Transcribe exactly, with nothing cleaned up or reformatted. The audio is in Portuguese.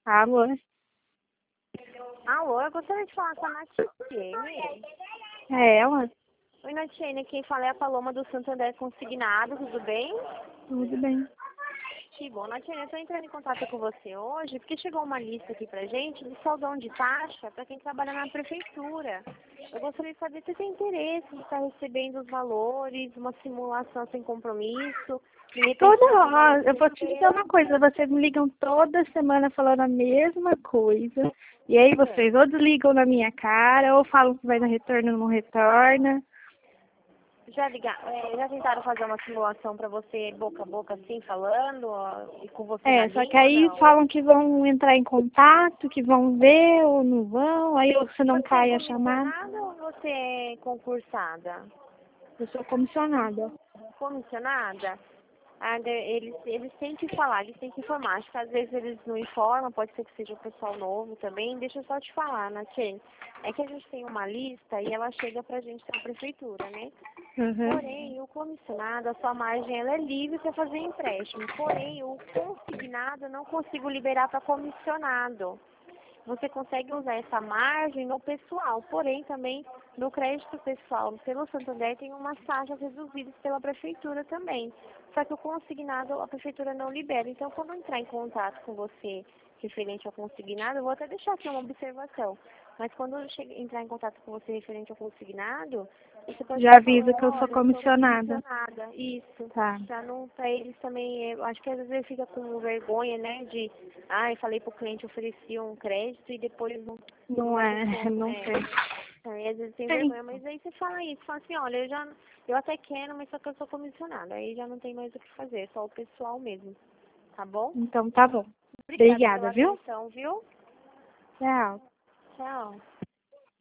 Alô? Alô, eu gostaria de falar com a Natiene. É ela? Oi, Natiene, quem fala é a Paloma do Santander Consignado, tudo bem? Tudo bem. Que bom, Natiene, eu estou entrando em contato com você hoje porque chegou uma lista aqui pra gente de saldão de taxa para quem trabalha na prefeitura. Eu gostaria de saber se você tem interesse em estar recebendo os valores, uma simulação sem compromisso, de repente Toda fazer uma hora, eu vou te dizer leitura. uma coisa, vocês me ligam toda semana falando a mesma coisa, e aí É. vocês ou desligam na minha cara, ou falam que vai no retorno e não retorna. Já, liga, é, já tentaram fazer uma simulação para você boca a boca assim, falando, ó, e com você na É, só que linha ou aí não? falam que vão entrar em contato, que vão ver ou não vão, aí você não Você é cai a chamada. comissionada ou você é concursada? Eu sou comissionada. Comissionada? Ah, de- eles, eles têm que falar, eles têm que informar. Acho que às vezes eles não informam, pode ser que seja o pessoal novo também. Deixa eu só te falar, Nath. É que a gente tem uma lista e ela chega pra gente da prefeitura, né? Uhum. Porém, o comissionado, a sua margem ela é livre para fazer empréstimo. Porém, o consignado eu não consigo liberar para comissionado. Você consegue usar essa margem no pessoal, porém também no crédito pessoal pelo Santander tem umas taxas reduzidas pela prefeitura também. Só que o consignado a prefeitura não libera. Então, quando eu entrar em contato com você referente ao consignado, eu vou até deixar aqui uma observação. Mas quando eu chegar, entrar em contato com você referente ao consignado, você pode Já estar falando, avisa que eu sou olha, eu sou comissionada. comissionada. Isso. Tá. Já não, para eles também, eu acho que às vezes ele fica com vergonha, né, de, ai, falei pro cliente, ofereci um crédito e depois não, não Não vai é, responder. não É, sei. aí às vezes tem É, vergonha, mas aí você fala isso, fala assim, olha, eu já, eu até quero, mas só que eu sou comissionada, aí já não tem mais o que fazer, é só o pessoal mesmo, tá bom? então tá bom. Obrigada Obrigada, pela viu? atenção, viu? Tchau. Tchau.